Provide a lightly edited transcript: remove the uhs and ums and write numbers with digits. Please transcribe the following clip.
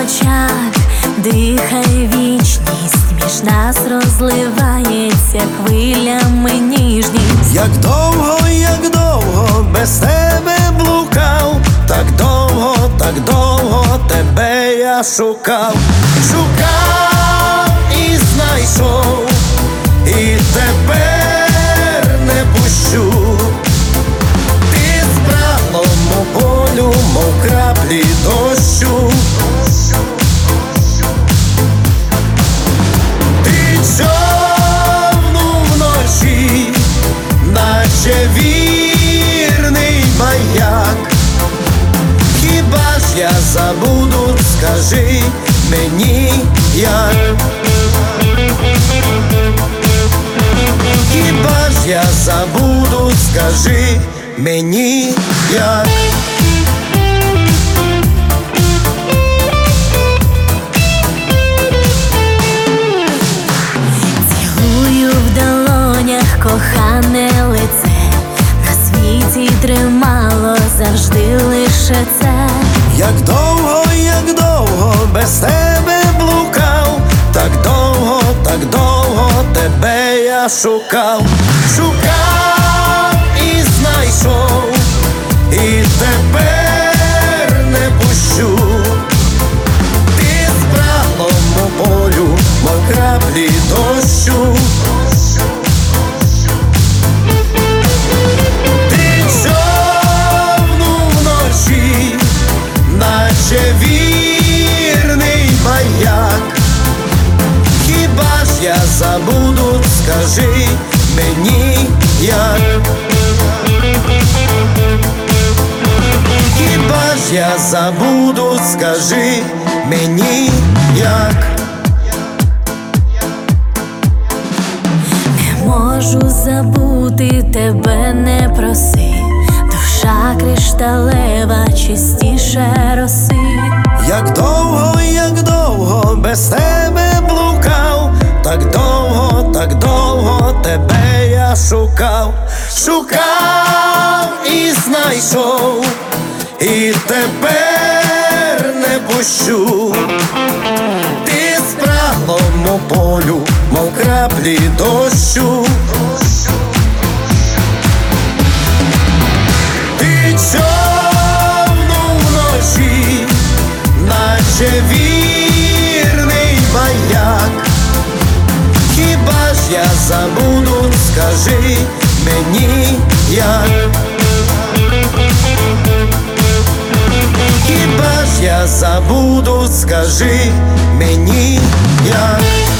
очах, дихає вічність, між нас розливається хвилями ніжність. Як довго без тебе блукав, так довго тебе я шукав. Шукав і знайшов, і тепер не пущу. Ти в спраглому полю, мов краплі дощу. Ти човну вночі, наче вірний маяк. Хіба ж я забуду, скажи мені як? Хіба ж я забуду, скажи мені як? Цілую в долонях кохане лице, на світі тримало завжди лише це. Як довго без тебе блукав, так довго тебе я шукав. Шукав і знайшов, і тепер не пущу. Ти в спраглому полю, мов краплі дощу. Ти човну вночі, наче вірний маяк. Хіба ж я забуду, скажи мені як? Хіба ж я забуду, скажи мені як? Не можу забути тебе, не проси, душа кришталева, чистіше роси. Як довго без тебе блукав, так довго тебе я шукав. Шукав і знайшов, і тепер не пущу. Ти в спраглому полю, мов краплі дощу. Ти човну вночі, наче вірний маяк. Хіба ж я забуду, скажи мені як? Хіба ж я забуду, скажи мені як?